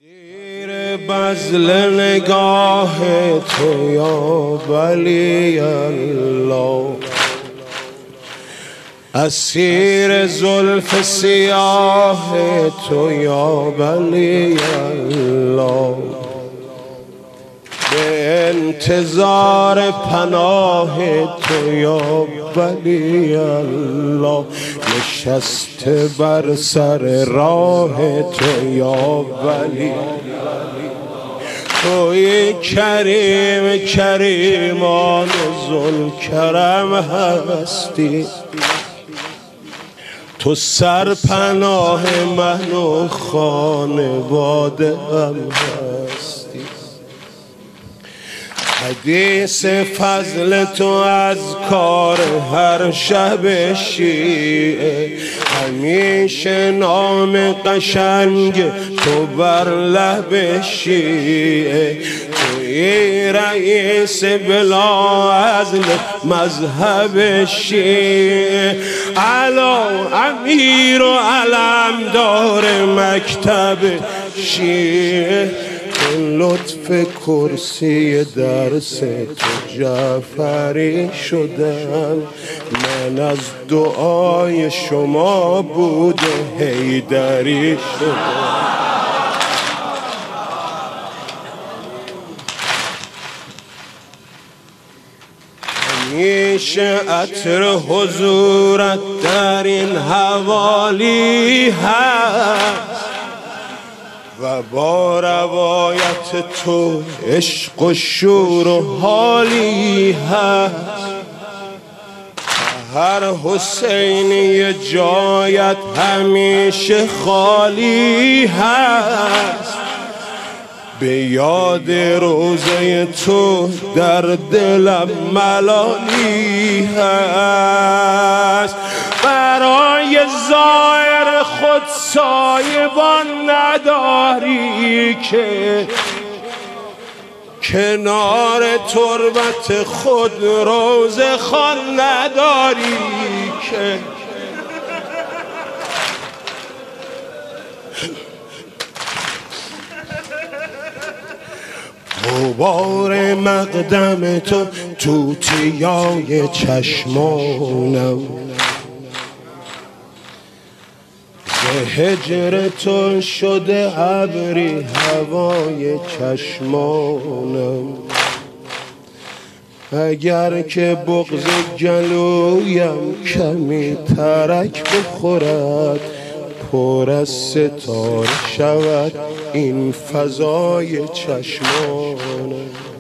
غیر بذل نگاه تو یا ولی الله، اسیر زلف سیاه تو یا ولی الله، به انتظار پناه تو یا ولی الله، نشسته بر سر راه تو یا ولی، توی کریم کریمان ذوالکرم هستی، تو سرپناه من و خانواده هم هستی. حدیث فضل تو از کار هر شب شیعه، همیشه نام قشنگ تو بر لب شیعه، توی رئیس بلا عزل مذهب شیعه، علا امیر و علمدار مکتب شیعه، لطف کرسی درس تو جعفری شدم، من از دعای شما بود حیدری شدم. همیشه عطر حضورت در این حوالی هست و با روایت تو عشق و شور و حالی هست، هر حسینی جایت همیشه خالی هست، به یاد روزه تو در دلم ملالی هست، برای ظاهر خود سایبان نداری که کنار تربت خود روزه خوان نداری که غبار مقدم تو توتیای چشمانم، به هجر تو شده ابری هوای چشمانم، اگر که بغض گلویم کمی ترک بخورد، پر از ستاره شود این فضای چشمانم.